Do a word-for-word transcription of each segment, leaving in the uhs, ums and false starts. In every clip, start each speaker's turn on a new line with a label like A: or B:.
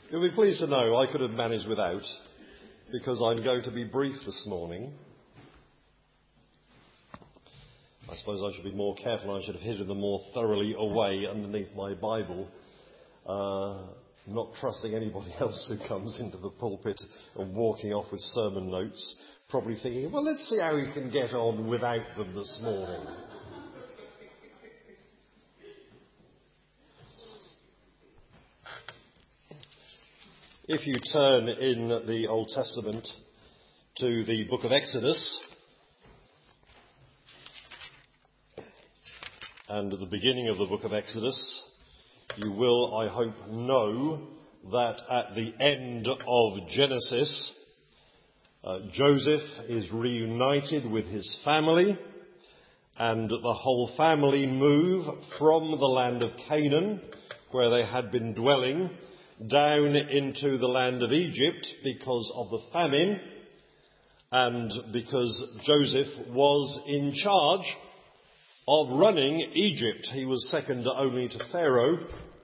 A: You'll be pleased to know I could have managed without, because I'm going to be brief this morning. I suppose I should be more careful. I should have hidden them more thoroughly away underneath my Bible, uh, not trusting anybody else who comes into the pulpit and walking off with sermon notes, probably thinking, well, let's see how we can get on without them this morning. If you turn in the Old Testament to the book of Exodus, and at the beginning of the book of Exodus, you will, I hope, know that at the end of Genesis, uh, Joseph is reunited with his family, and the whole family move from the land of Canaan, where they had been dwelling, down into the land of Egypt because of the famine, and because Joseph was in charge of running Egypt. He was second only to Pharaoh.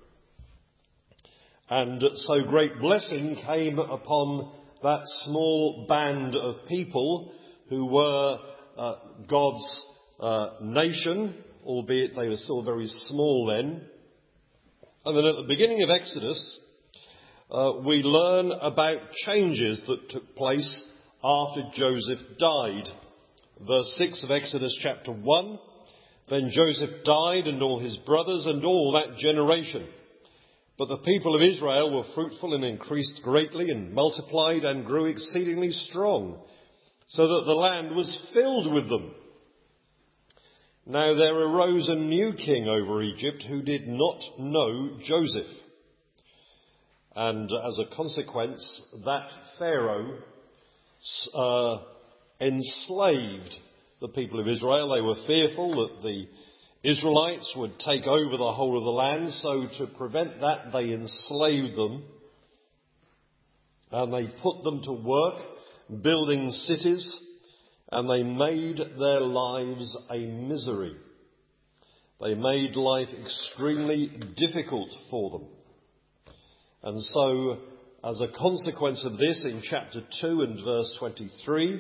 A: And so great blessing came upon that small band of people who were uh, God's uh, nation, albeit they were still very small then. And then at the beginning of Exodus, uh, we learn about changes that took place after Joseph died. Verse six of Exodus chapter one. Then Joseph died, and all his brothers, and all that generation. But the people of Israel were fruitful and increased greatly, and multiplied and grew exceedingly strong, so that the land was filled with them. Now there arose a new king over Egypt who did not know Joseph. And as a consequence, that Pharaoh uh, enslaved the people of Israel. They were fearful that the Israelites would take over the whole of the land, so to prevent that they enslaved them, and they put them to work building cities, and they made their lives a misery. They made life extremely difficult for them. And so, as a consequence of this, in chapter two and verse twenty-three,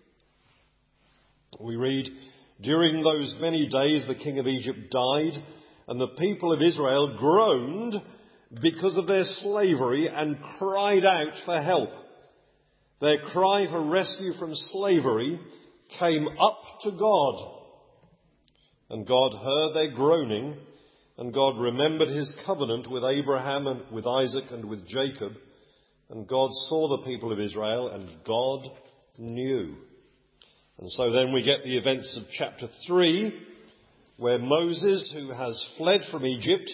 A: we read, during those many days the king of Egypt died, and the people of Israel groaned because of their slavery and cried out for help. Their cry for rescue from slavery came up to God. And God heard their groaning, and God remembered his covenant with Abraham and with Isaac and with Jacob. And God saw the people of Israel, and God knew. And so then we get the events of chapter three, where Moses, who has fled from Egypt,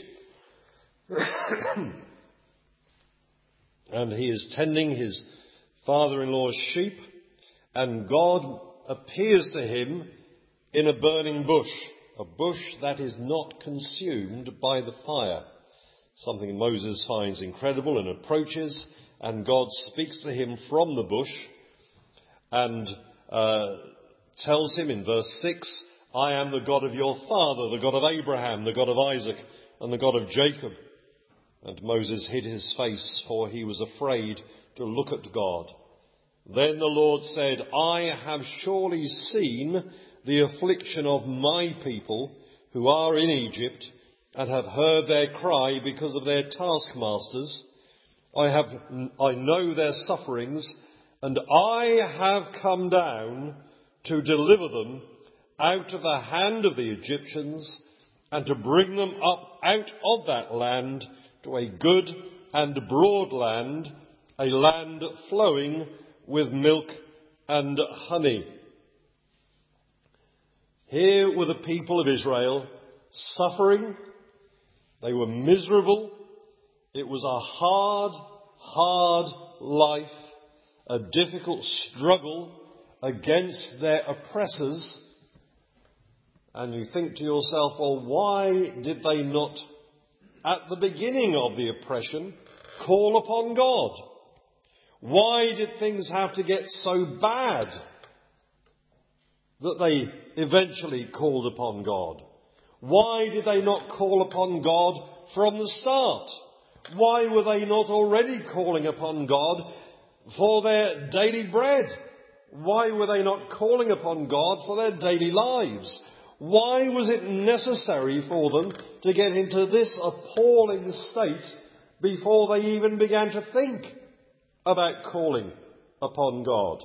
A: and he is tending his father-in-law's sheep, and God appears to him in a burning bush, a bush that is not consumed by the fire. Something Moses finds incredible and approaches, and God speaks to him from the bush, and uh, tells him in verse six, I am the God of your father, the God of Abraham, the God of Isaac, and the God of Jacob. And Moses hid his face, for he was afraid to look at God. Then the Lord said, I have surely seen the affliction of my people who are in Egypt, and have heard their cry because of their taskmasters. I have, I know their sufferings, and I have come down to deliver them out of the hand of the Egyptians, and to bring them up out of that land to a good and broad land, a land flowing with milk and honey. Here were the people of Israel suffering. They were miserable. It was a hard, hard life, a difficult struggle against their oppressors. And you think to yourself, well, why did they not, at the beginning of the oppression, call upon God? Why did things have to get so bad that they eventually called upon God? Why did they not call upon God from the start? Why were they not already calling upon God for their daily bread? Why were they not calling upon God for their daily lives? Why was it necessary for them to get into this appalling state before they even began to think about calling upon God?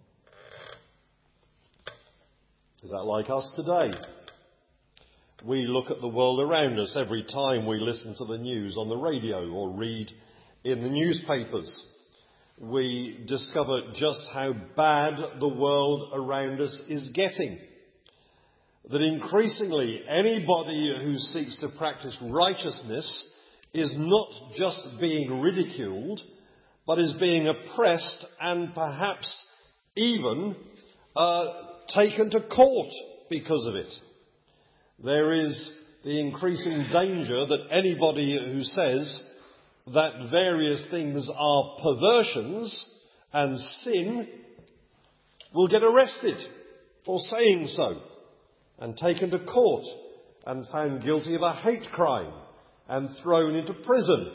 A: Is that like us today? We look at the world around us every time we listen to the news on the radio or read in the newspapers. We discover just how bad the world around us is getting. That increasingly anybody who seeks to practice righteousness is not just being ridiculed, but is being oppressed and perhaps even uh, taken to court because of it. There is the increasing danger that anybody who says that various things are perversions and sin will get arrested for saying so and taken to court and found guilty of a hate crime and thrown into prison.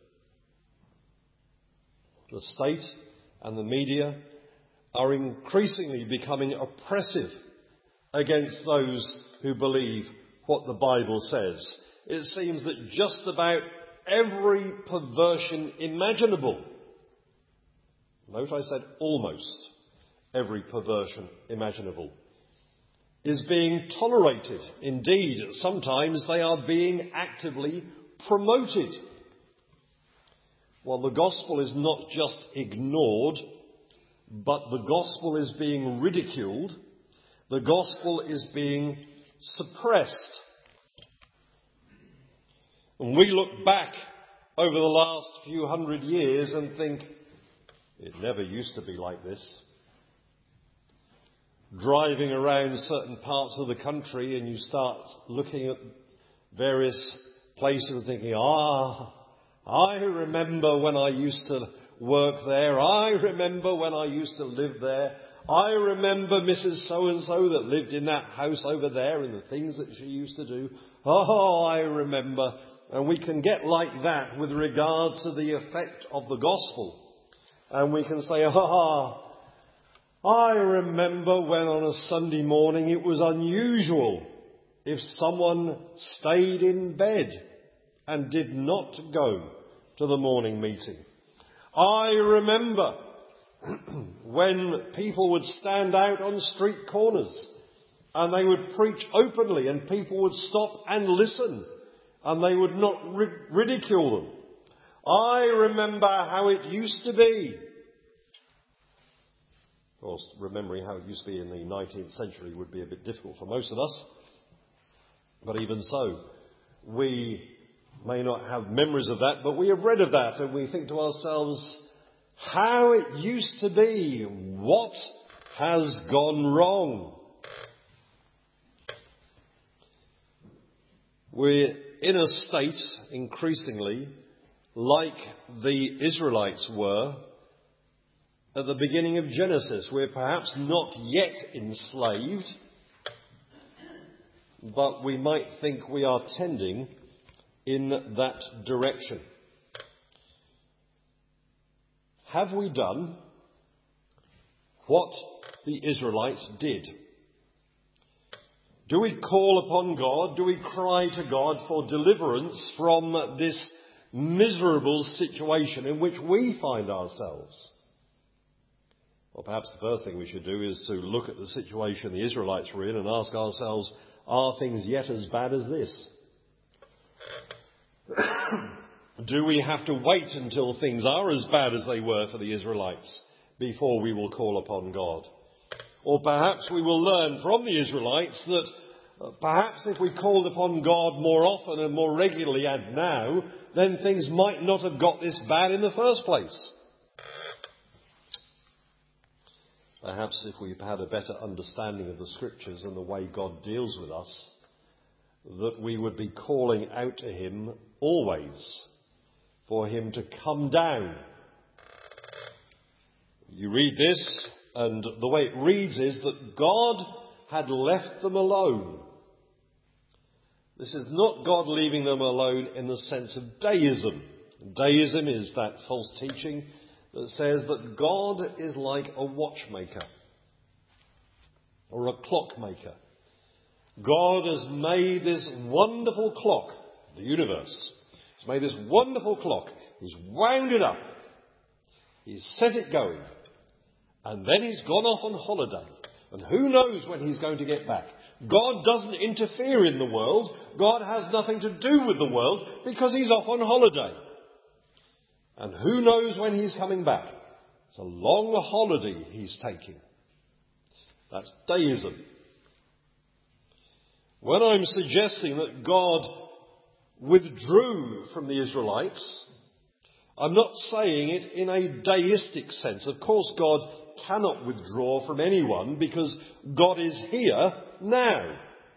A: The state and the media are increasingly becoming oppressive against those who believe what the Bible says. It seems that just about every perversion imaginable, note I said almost every perversion imaginable, is being tolerated. Indeed, sometimes they are being actively promoted. Well, the gospel is not just ignored, but the gospel is being ridiculed. The gospel is being suppressed. And we look back over the last few hundred years and think, it never used to be like this. Driving around certain parts of the country and you start looking at various places and thinking, ah, I remember when I used to work there. I remember when I used to live there. I remember Missus So-and-so that lived in that house over there and the things that she used to do. Oh, I remember. And we can get like that with regard to the effect of the gospel. And we can say, ah, I remember when on a Sunday morning it was unusual if someone stayed in bed and did not go to the morning meeting. I remember when people would stand out on street corners and they would preach openly and people would stop and listen and they would not ri- ridicule them. I remember how it used to be. Of course, remembering how it used to be in the nineteenth century would be a bit difficult for most of us. But even so, we may not have memories of that, but we have read of that and we think to ourselves, how it used to be. What has gone wrong? We're in a state, increasingly, like the Israelites were at the beginning of Genesis. We're perhaps not yet enslaved, but we might think we are tending in that direction. Have we done what the Israelites did? Do we call upon God? Do we cry to God for deliverance from this miserable situation in which we find ourselves? Well, perhaps the first thing we should do is to look at the situation the Israelites were in and ask ourselves, are things yet as bad as this? Do we have to wait until things are as bad as they were for the Israelites before we will call upon God? Or perhaps we will learn from the Israelites that uh, perhaps if we called upon God more often and more regularly and now, then things might not have got this bad in the first place. Perhaps if we've had a better understanding of the Scriptures and the way God deals with us, that we would be calling out to Him always for Him to come down. You read this, and the way it reads is that God had left them alone. This is not God leaving them alone in the sense of deism, Deism is that false teaching that says that God is like a watchmaker or a clockmaker. God has made this wonderful clock, the universe. He's made this wonderful clock. He's wound it up. He's set it going. And then he's gone off on holiday. And who knows when he's going to get back? God doesn't interfere in the world. God has nothing to do with the world because he's off on holiday. And who knows when he's coming back? It's a long holiday he's taking. That's deism. When I'm suggesting that God withdrew from the Israelites, I'm not saying it in a deistic sense. Of course, God cannot withdraw from anyone because God is here now.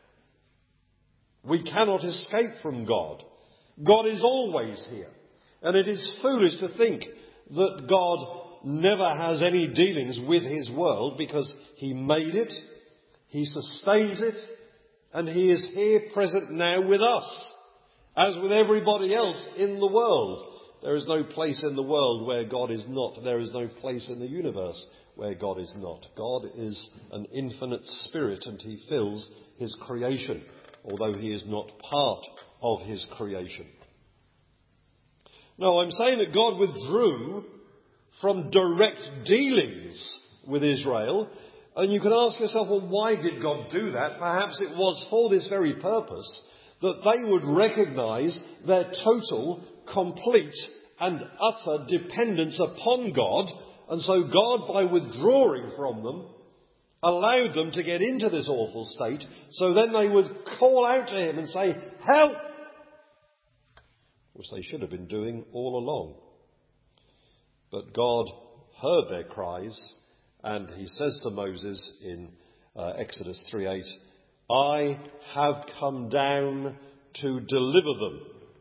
A: We cannot escape from God. God is always here. And it is foolish to think that God never has any dealings with his world because he made it, he sustains it, and he is here present now with us, as with everybody else in the world. There is no place in the world where God is not. There is no place in the universe where God is not. God is an infinite spirit and he fills his creation, although he is not part of his creation. No, I'm saying that God withdrew from direct dealings with Israel. And you can ask yourself, well, why did God do that? Perhaps it was for this very purpose, that they would recognise their total, complete and utter dependence upon God. And so God, by withdrawing from them, allowed them to get into this awful state. So then they would call out to him and say, help! Which they should have been doing all along. But God heard their cries, and he says to Moses in uh, Exodus three eight, I have come down to deliver them.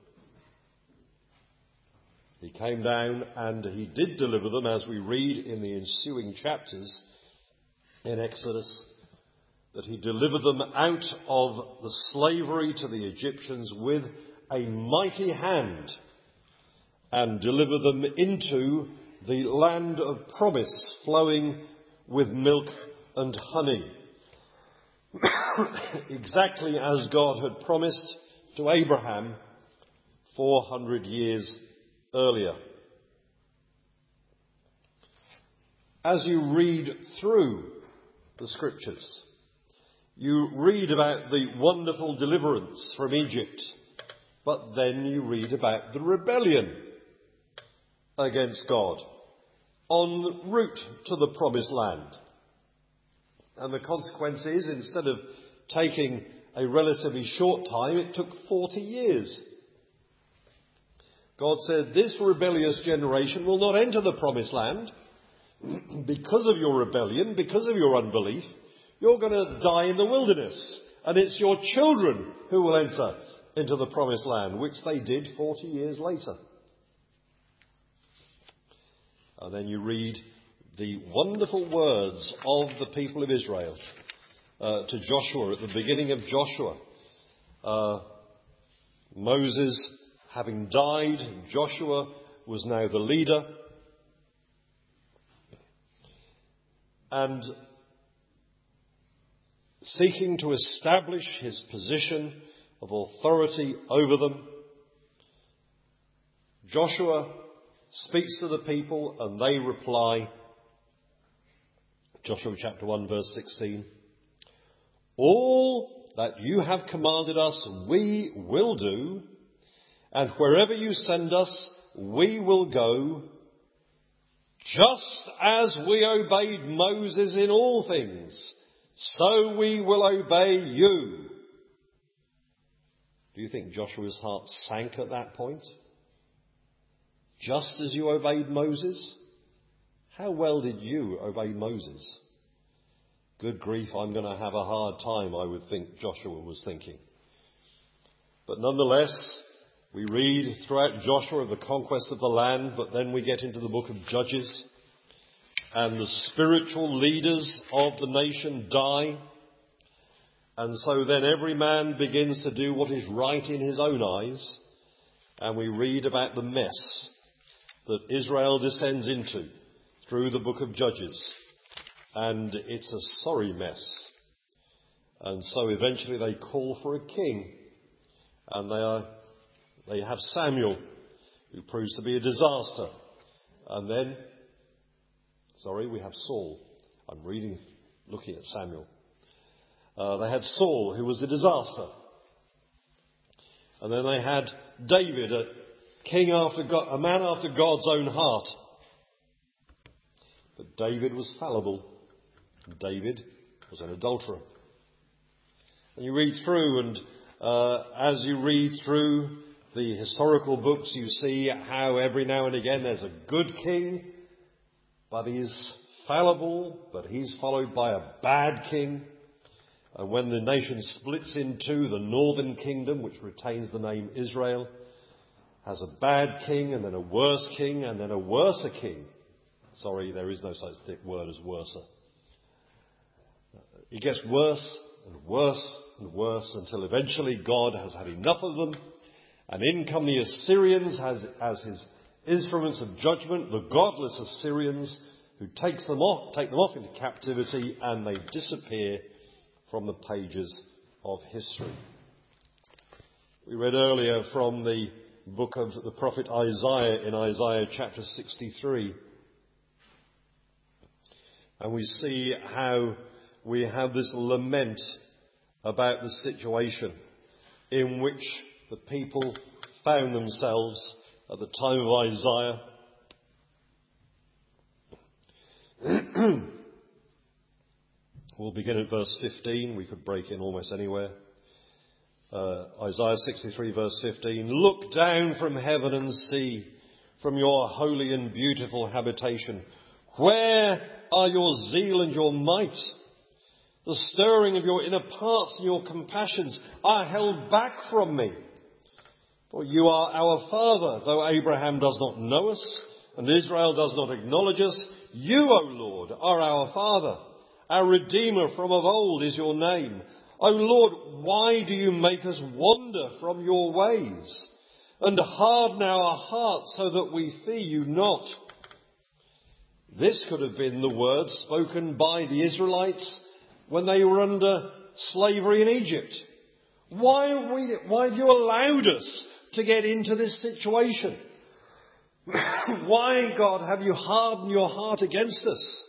A: He came down and he did deliver them, as we read in the ensuing chapters in Exodus, that he delivered them out of the slavery to the Egyptians with a mighty hand and deliver them into the land of promise flowing with milk and honey. Exactly as God had promised to Abraham four hundred years earlier. As you read through the scriptures, you read about the wonderful deliverance from Egypt. But then you read about the rebellion against God en route to the promised land. And the consequence is, instead of taking a relatively short time, it took forty years. God said, this rebellious generation will not enter the promised land because of your rebellion, because of your unbelief. You're going to die in the wilderness, and it's your children who will enter into the promised land, which they did forty years later. And then you read the wonderful words of the people of Israel uh, to Joshua at the beginning of Joshua. Uh, Moses having died, Joshua was now the leader. And seeking to establish his position of authority over them, Joshua speaks to the people and they reply. Joshua chapter one verse sixteen. All that you have commanded us we will do, and wherever you send us we will go, just as we obeyed Moses in all things, so we will obey you. Do you think Joshua's heart sank at that point? Just as you obeyed Moses? How well did you obey Moses? Good grief, I'm going to have a hard time, I would think Joshua was thinking. But nonetheless, we read throughout Joshua of the conquest of the land, but then we get into the book of Judges, and the spiritual leaders of the nation die. And so then every man begins to do what is right in his own eyes. and we read about the mess that Israel descends into through the book of Judges. And it's a sorry mess. And so eventually they call for a king. And they are, they have Samuel, who proves to be a disaster. And then, sorry, we have Saul. I'm reading, looking at Samuel. Uh, they had Saul, who was a disaster. And then they had David, a king after God, a man after God's own heart. But David was fallible. David was an adulterer. And you read through, and uh, as you read through the historical books, you see how every now and again there's a good king, but he's fallible, but he's followed by a bad king. And when the nation splits in two, the northern kingdom, which retains the name Israel, has a bad king, and then a worse king, and then a worser king. Sorry, there is no such thick word as worser. It gets worse and worse and worse until eventually God has had enough of them, and in come the Assyrians as, as his instruments of judgment, the godless Assyrians, who takes them off, take them off into captivity, and they disappear from the pages of history. We read earlier from the book of the prophet Isaiah in Isaiah chapter sixty-three. And we see how we have this lament about the situation in which the people found themselves at the time of Isaiah. We'll begin at verse fifteen. We could break in almost anywhere. Uh, Isaiah sixty-three verse fifteen. Look down from heaven and see, from your holy and beautiful habitation. Where are your zeal and your might? The stirring of your inner parts and your compassions are held back from me. For you are our Father, though Abraham does not know us and Israel does not acknowledge us. You, O Lord, are our Father. Our Redeemer from of old is your name. O Lord, why do you make us wander from your ways and harden our hearts so that we fear you not? This could have been the words spoken by the Israelites when they were under slavery in Egypt. Why have, we, why have you allowed us to get into this situation? Why, God, have you hardened your heart against us?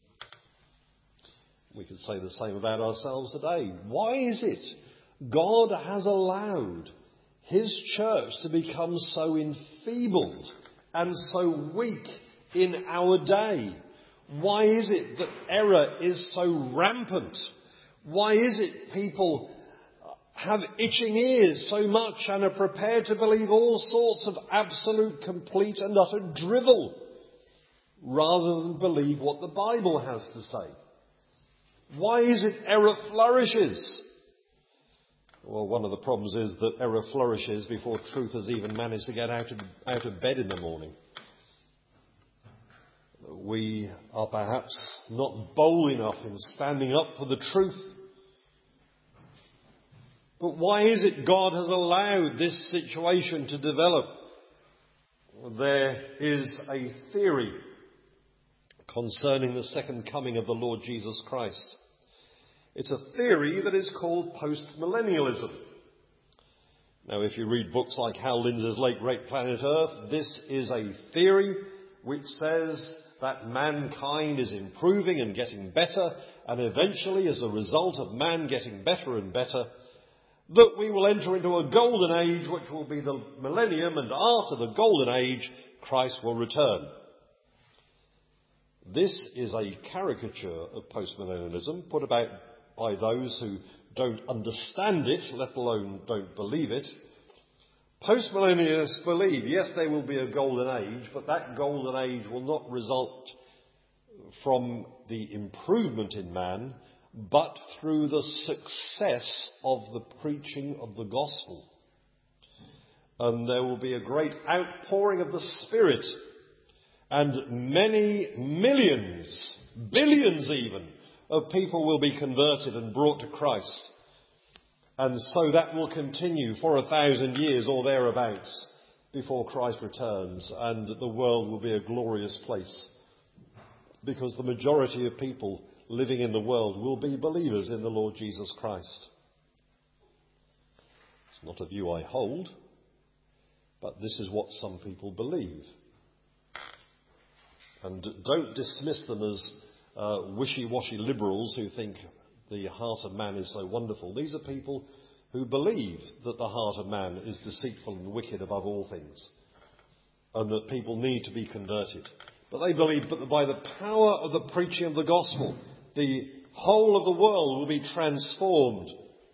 A: We could say the same about ourselves today. Why is it God has allowed his church to become so enfeebled and so weak in our day? Why is it that error is so rampant? Why is it people have itching ears so much and are prepared to believe all sorts of absolute, complete and utter drivel rather than believe what the Bible has to say? Why is it error flourishes? Well, one of the problems is that error flourishes before truth has even managed to get out of, out of bed in the morning. We are perhaps not bold enough in standing up for the truth. But why is it God has allowed this situation to develop? There is a theory concerning the second coming of the Lord Jesus Christ. It's a theory that is called postmillennialism. Now, if you read books like Hal Lindsey's late great Planet Earth, this is a theory which says that mankind is improving and getting better, and eventually, as a result of man getting better and better, that we will enter into a golden age, which will be the millennium, and after the golden age, Christ will return. This is a caricature of postmillennialism put about by those who don't understand it, let alone don't believe it. Postmillennialists believe, yes, there will be a golden age, but that golden age will not result from the improvement in man, but through the success of the preaching of the gospel. And there will be a great outpouring of the Spirit, and many millions, billions even, of people will be converted and brought to Christ. And so that will continue for a thousand years or thereabouts. before Christ returns, and the world will be a glorious place, because the majority of people living in the world will be believers in the Lord Jesus Christ. It's not a view I hold, but this is what some people believe. And don't dismiss them as uh, wishy-washy liberals who think the heart of man is so wonderful. These are people who believe that the heart of man is deceitful and wicked above all things, and that people need to be converted. But they believe that by the power of the preaching of the gospel, the whole of the world will be transformed.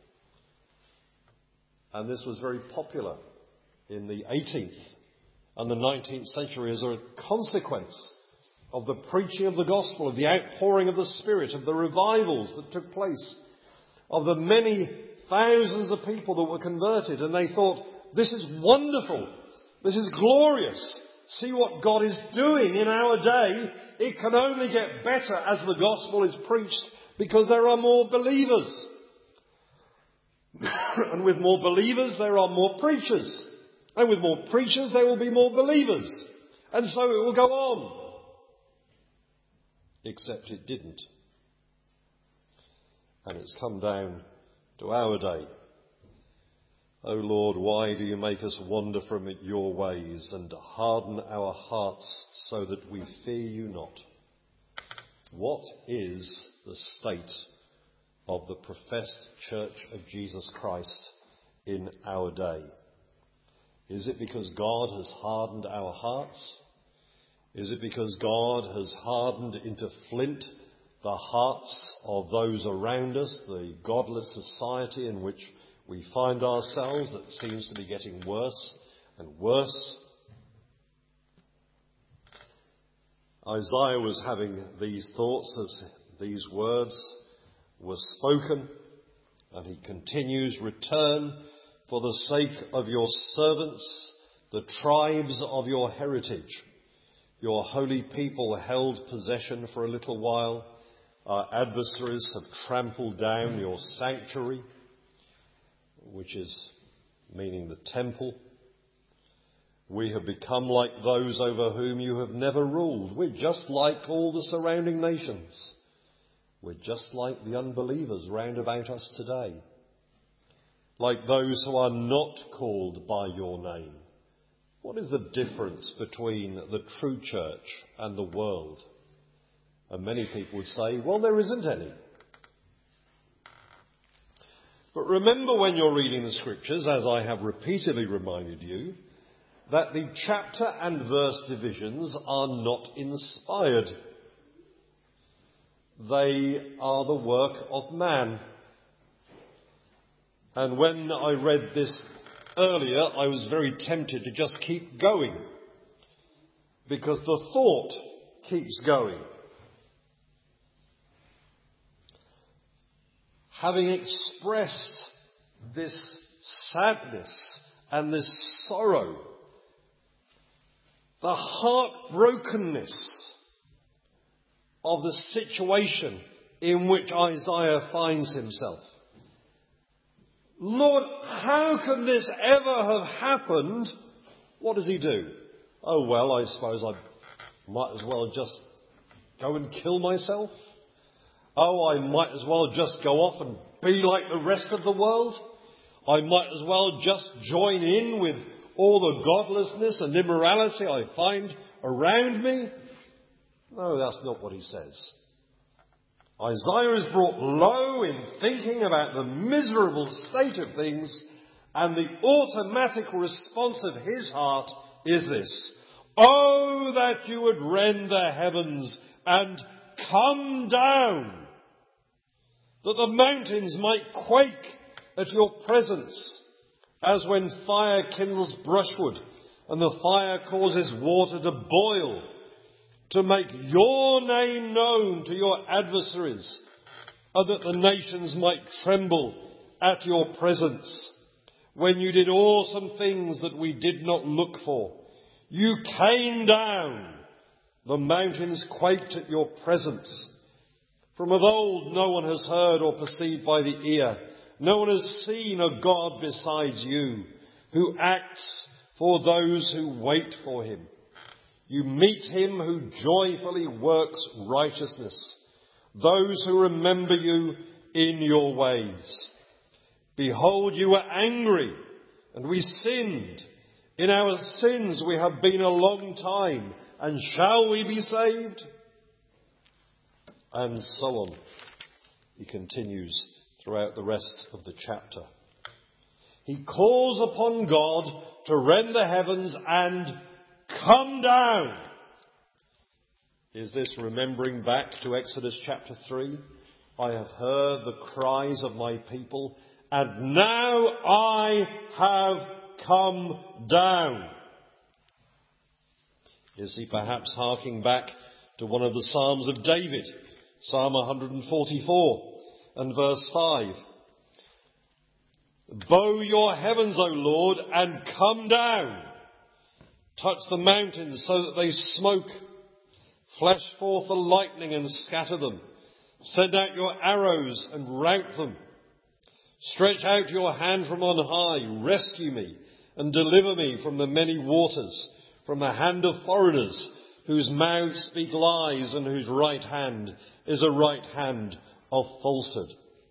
A: And this was very popular in the eighteenth and the nineteenth century as a consequence of the preaching of the gospel, of the outpouring of the Spirit, of the revivals that took place, of the many thousands of people that were converted. And they thought, this is wonderful, this is glorious, see what God is doing in our day. It can only get better as the gospel is preached, because there are more believers. And with more believers there are more preachers. And with more preachers there will be more believers. And so it will go on. Except it didn't. And it's come down to our day. O Lord, why do you make us wander from your ways and harden our hearts so that we fear you not? What is the state of the professed Church of Jesus Christ in our day? Is it because God has hardened our hearts? Is it because God has hardened into flint the hearts of those around us, the godless society in which we find ourselves that seems to be getting worse and worse? Isaiah was having these thoughts as these words were spoken, and he continues, return for the sake of your servants, the tribes of your heritage. Your holy people held possession for a little while. Our adversaries have trampled down your sanctuary, which is meaning the temple. We have become like those over whom you have never ruled. We're just like all the surrounding nations. We're just like the unbelievers round about us today. Like those who are not called by your name. What is the difference between the true church and the world? And many people would say, well, there isn't any. But remember when you're reading the scriptures, as I have repeatedly reminded you, that the chapter and verse divisions are not inspired. They are the work of man. And when I read this earlier, I was very tempted to just keep going, because the thought keeps going. Having expressed this sadness and this sorrow, the heartbrokenness of the situation in which Isaiah finds himself. Lord, how can this ever have happened? What does he do? Oh, well, I suppose I might as well just go and kill myself. Oh, I might as well just go off and be like the rest of the world. I might as well just join in with all the godlessness and immorality I find around me. No, that's not what he says. Isaiah is brought low in thinking about the miserable state of things, and the automatic response of his heart is this: oh, that you would rend the heavens and come down, that the mountains might quake at your presence, as when fire kindles brushwood and the fire causes water to boil, to make your name known to your adversaries, and that the nations might tremble at your presence. When you did awesome things that we did not look for, you came down. The mountains quaked at your presence. From of old no one has heard or perceived by the ear. No one has seen a God besides you, who acts for those who wait for him. You meet him who joyfully works righteousness, those who remember you in your ways. Behold, you were angry, and we sinned. In our sins we have been a long time, and shall we be saved? And so on. He continues throughout the rest of the chapter. He calls upon God to rend the heavens and come down. Is this remembering back to Exodus chapter three? I have heard the cries of my people, and now I have come down. Is he perhaps harking back to one of the Psalms of David, Psalm one forty-four and verse five? Bow your heavens, O Lord, and come down. Touch the mountains so that they smoke. Flash forth the lightning and scatter them. Send out your arrows and rout them. Stretch out your hand from on high. Rescue me and deliver me from the many waters, from the hand of foreigners, whose mouths speak lies and whose right hand is a right hand of falsehood.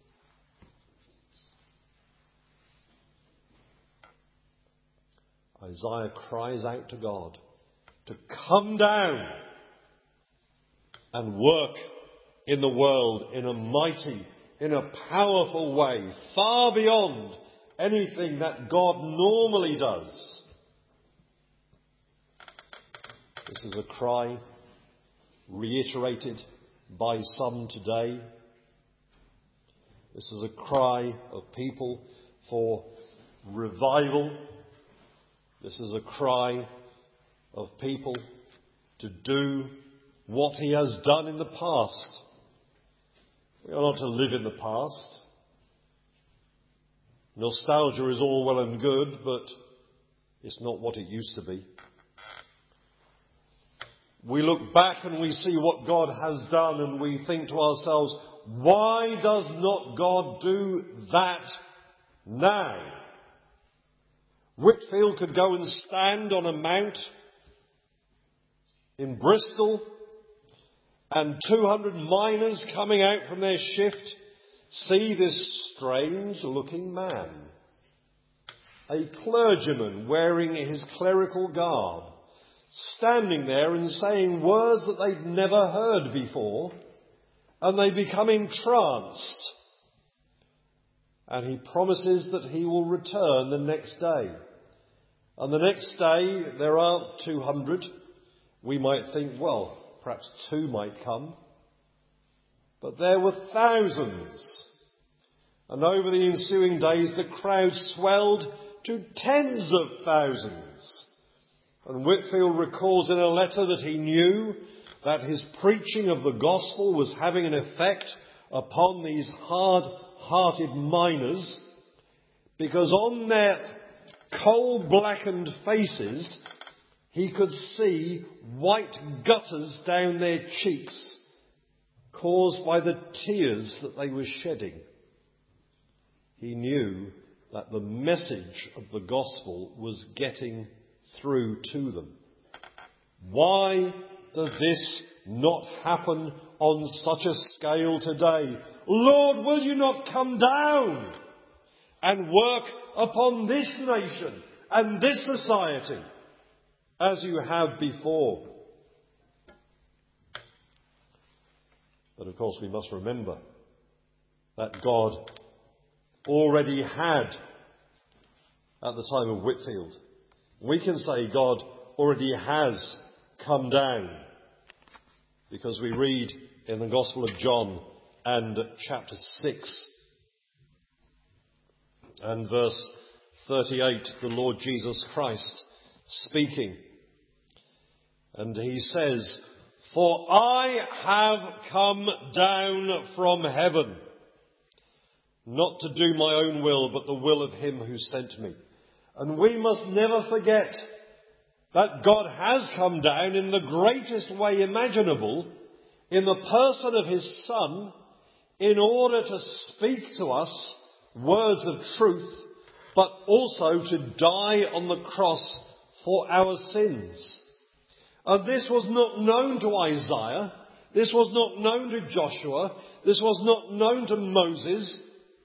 A: Isaiah cries out to God to come down and work in the world in a mighty, in a powerful way, far beyond anything that God normally does. This is a cry reiterated by some today. This is a cry of people for revival. This is a cry of people to do what he has done in the past. We are not to live in the past. Nostalgia is all well and good, but it's not what it used to be. We look back and we see what God has done and we think to ourselves, why does not God do that now? Whitfield could go and stand on a mount in Bristol, and two hundred miners coming out from their shift see this strange looking man, a clergyman wearing his clerical garb, standing there and saying words that they'd never heard before, and they become entranced. And he promises that he will return the next day. And the next day there aren't two hundred. We might think, well, perhaps two might come. But there were thousands. And over the ensuing days the crowd swelled to tens of thousands. And Whitfield recalls in a letter that he knew that his preaching of the gospel was having an effect upon these hard-hearted miners, because on their coal-blackened faces he could see white gutters down their cheeks, caused by the tears that they were shedding. He knew that the message of the gospel was getting through to them. Why does this not happen on such a scale today? Lord, will you not come down and work upon this nation and this society as you have before? But of course we must remember that God already had, at the time of Whitfield, we can say God already has come down, because we read in the Gospel of John and chapter six and verse thirty-eight, the Lord Jesus Christ speaking, and he says, "For I have come down from heaven, not to do my own will, but the will of him who sent me." And we must never forget that God has come down in the greatest way imaginable, in the person of his Son, in order to speak to us words of truth, but also to die on the cross for our sins. And this was not known to Isaiah. This was not known to Joshua. This was not known to Moses.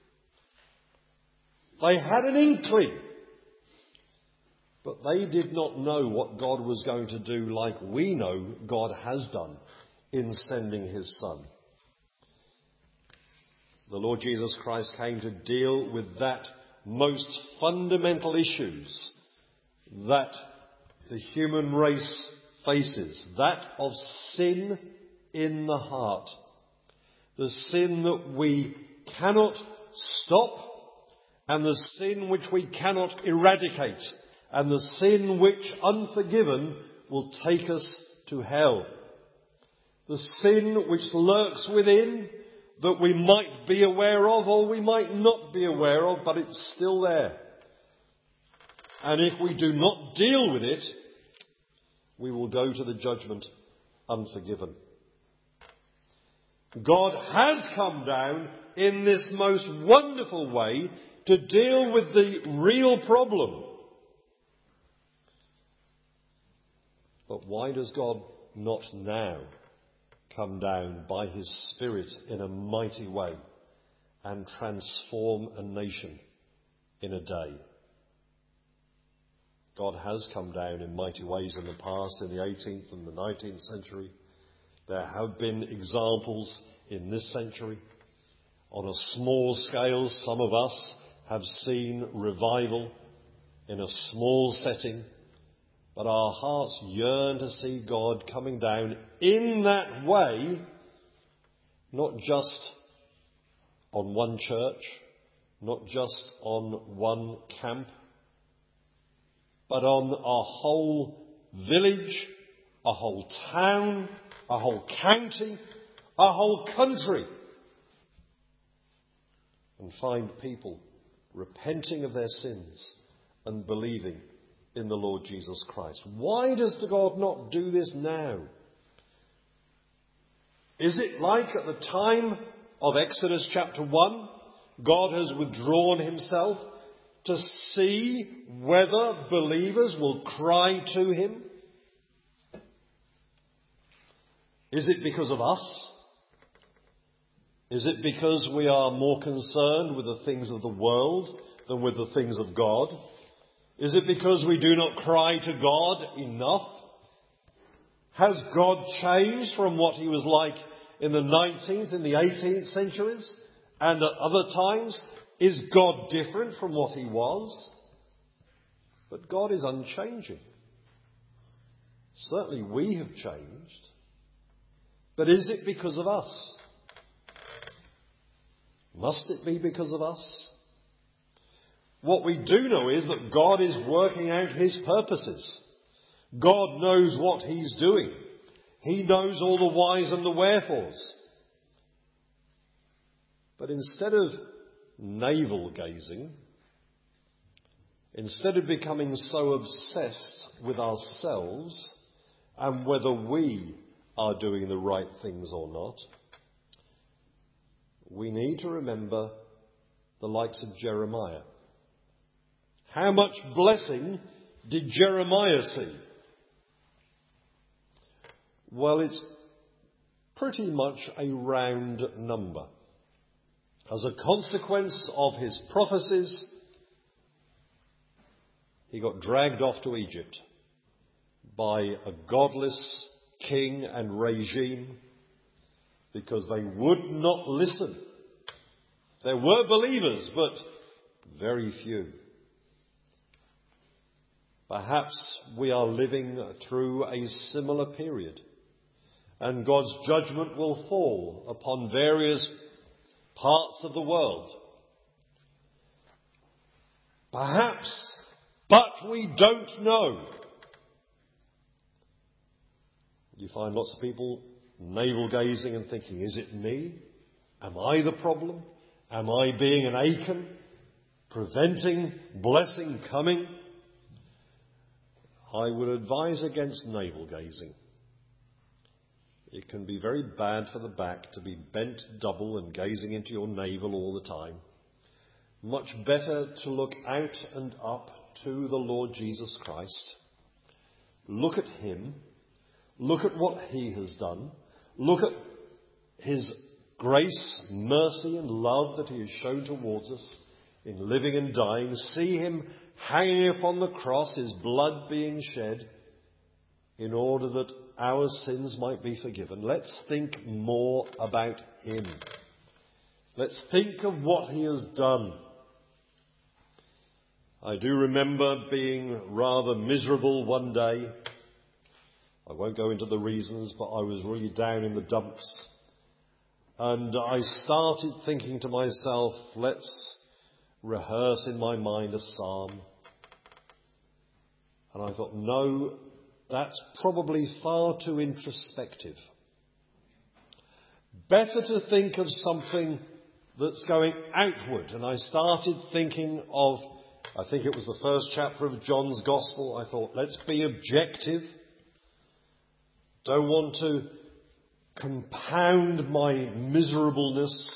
A: They had an inkling. But they did not know what God was going to do like we know God has done in sending his Son. The Lord Jesus Christ came to deal with that most fundamental issues that the human race faces, that of sin in the heart. The sin that we cannot stop, and the sin which we cannot eradicate, and the sin which, unforgiven, will take us to hell. The sin which lurks within, that we might be aware of or we might not be aware of, but it's still there. And if we do not deal with it, we will go to the judgment unforgiven. God has come down in this most wonderful way to deal with the real problem. But why does God not now come down by his Spirit in a mighty way and transform a nation in a day? God has come down in mighty ways in the past, in the eighteenth and the nineteenth century. There have been examples in this century. On a small scale, some of us have seen revival in a small setting. But our hearts yearn to see God coming down in that way, not just on one church, not just on one camp, but on a whole village, a whole town, a whole county, a whole country, and find people repenting of their sins and believing in the Lord Jesus Christ. Why does God not do this now? Is it like at the time of Exodus chapter one, God has withdrawn himself to see whether believers will cry to him? Is it because of us? Is it because we are more concerned with the things of the world than with the things of God? Is it because we do not cry to God enough? Has God changed from what he was like in the nineteenth and the eighteenth centuries and at other times? Is God different from what he was? But God is unchanging. Certainly we have changed. But is it because of us? Must it be because of us? What we do know is that God is working out his purposes. God knows what he's doing. He knows all the whys and the wherefores. But instead of navel gazing, instead of becoming so obsessed with ourselves and whether we are doing the right things or not, we need to remember the likes of Jeremiah. How much blessing did Jeremiah see? Well, it's pretty much a round number. As a consequence of his prophecies, he got dragged off to Egypt by a godless king and regime because they would not listen. There were believers, but very few. Perhaps we are living through a similar period, and God's judgment will fall upon various parts of the world. Perhaps, but we don't know. You find lots of people navel-gazing and thinking, is it me? Am I the problem? Am I being an Achan, preventing blessing coming? I would advise against navel-gazing. It can be very bad for the back to be bent double and gazing into your navel all the time. Much better to look out and up to the Lord Jesus Christ. look at him, look at what he has done, look at his grace, mercy and love that he has shown towards us in living and dying, see him hanging upon the cross, his blood being shed in order that our sins might be forgiven. Let's think more about him. Let's think of what he has done. I do remember being rather miserable one day. I won't go into the reasons, but I was really down in the dumps. And I started thinking to myself, let's rehearse in my mind a psalm. And I thought, no, that's probably far too introspective. Better to think of something that's going outward. And I started thinking of, I think it was the first chapter of John's Gospel. I thought, let's be objective. Don't want to compound my miserableness.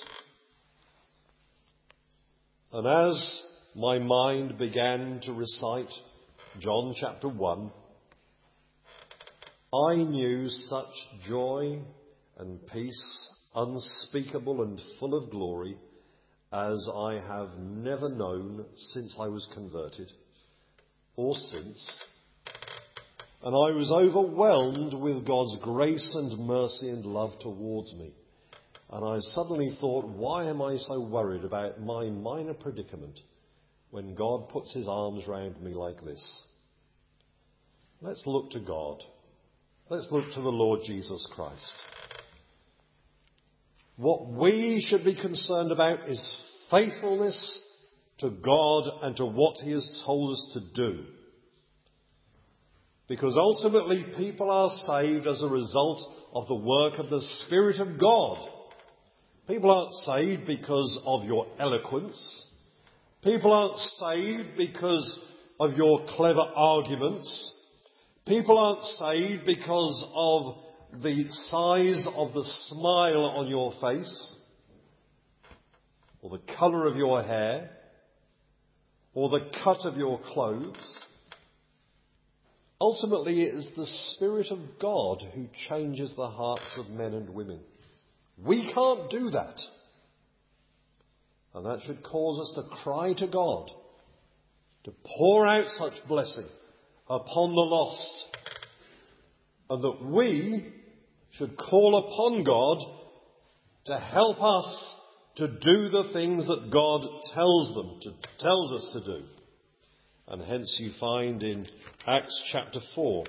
A: And as my mind began to recite John chapter one, I knew such joy and peace, unspeakable and full of glory, as I have never known since I was converted, or since. And I was overwhelmed with God's grace and mercy and love towards me. And I suddenly thought, why am I so worried about my minor predicament when God puts his arms round me like this? Let's look to God. Let's look to the Lord Jesus Christ. What we should be concerned about is faithfulness to God and to what he has told us to do. Because ultimately people are saved as a result of the work of the Spirit of God. People aren't saved because of your eloquence. People aren't saved because of your clever arguments. People aren't saved because of the size of the smile on your face, or the colour of your hair, or the cut of your clothes. Ultimately, it is the Spirit of God who changes the hearts of men and women. We can't do that. And that should cause us to cry to God, to pour out such blessing upon the lost, and that we should call upon God to help us to do the things that God tells them to, tells us to do. And hence you find in Acts chapter four,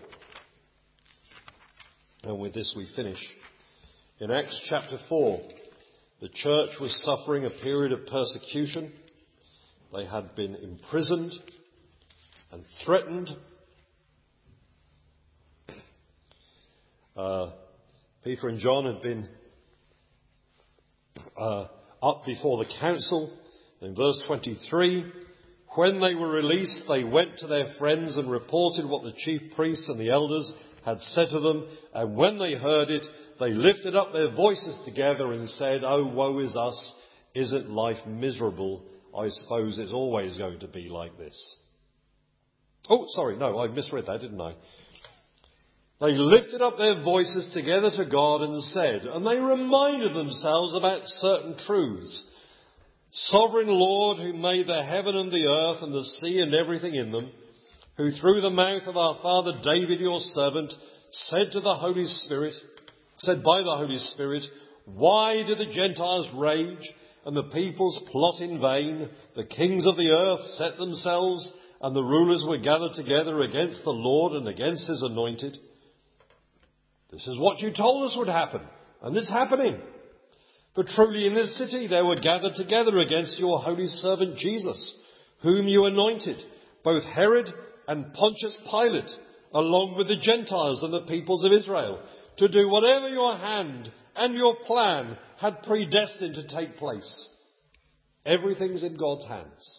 A: and with this we finish. In Acts chapter four, the church was suffering a period of persecution. They had been imprisoned and threatened. Uh, Peter and John had been uh, up before the council. In verse twenty-three, when they were released, they went to their friends and reported what the chief priests and the elders had said to them. And when they heard it, they lifted up their voices together and said, "Oh, woe is us! Isn't life miserable? I suppose it's always going to be like this." Oh, sorry, no, I misread that, didn't I? They lifted up their voices together to God and said, and they reminded themselves about certain truths. Sovereign Lord, who made the heaven and the earth and the sea and everything in them, who through the mouth of our father David, your servant, said to the Holy Spirit, said by the Holy Spirit, why do the Gentiles rage and the peoples plot in vain? The kings of the earth set themselves, and the rulers were gathered together against the Lord and against his anointed. This is what you told us would happen, and it's happening. But truly in this city they were gathered together against your holy servant Jesus, whom you anointed, both Herod and Pontius Pilate, along with the Gentiles and the peoples of Israel, to do whatever your hand and your plan had predestined to take place. Everything's in God's hands.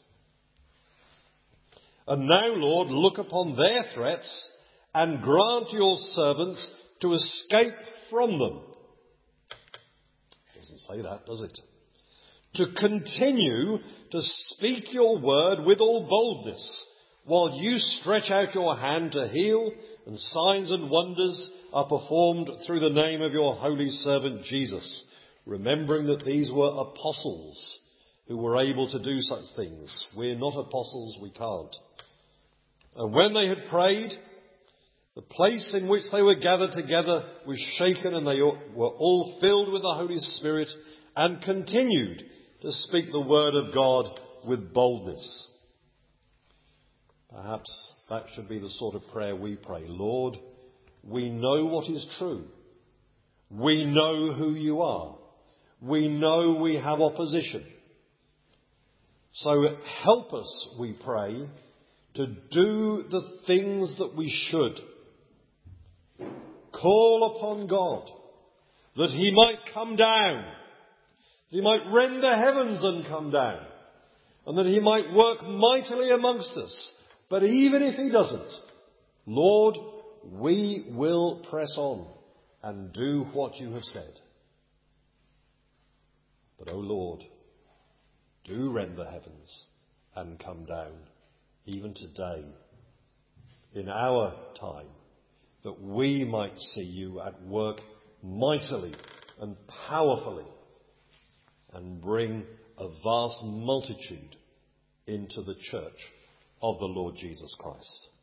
A: And now, Lord, look upon their threats and grant your servants to escape from them. Doesn't say that, does it? To continue to speak your word with all boldness, while you stretch out your hand to heal, and signs and wonders are performed through the name of your holy servant Jesus, remembering that these were apostles who were able to do such things. We're not apostles, we can't. And when they had prayed, the place in which they were gathered together was shaken, and they were all filled with the Holy Spirit and continued to speak the word of God with boldness. Perhaps that should be the sort of prayer we pray. Lord, we know what is true. We know who you are. We know we have opposition. So help us, we pray, to do the things that we should. Call upon God that he might come down, that he might rend the heavens and come down, and that he might work mightily amongst us. But even if he doesn't, Lord, we will press on and do what you have said. But, O Lord, do rend the heavens and come down, even today, in our time, that we might see you at work mightily and powerfully and bring a vast multitude into the church of the Lord Jesus Christ.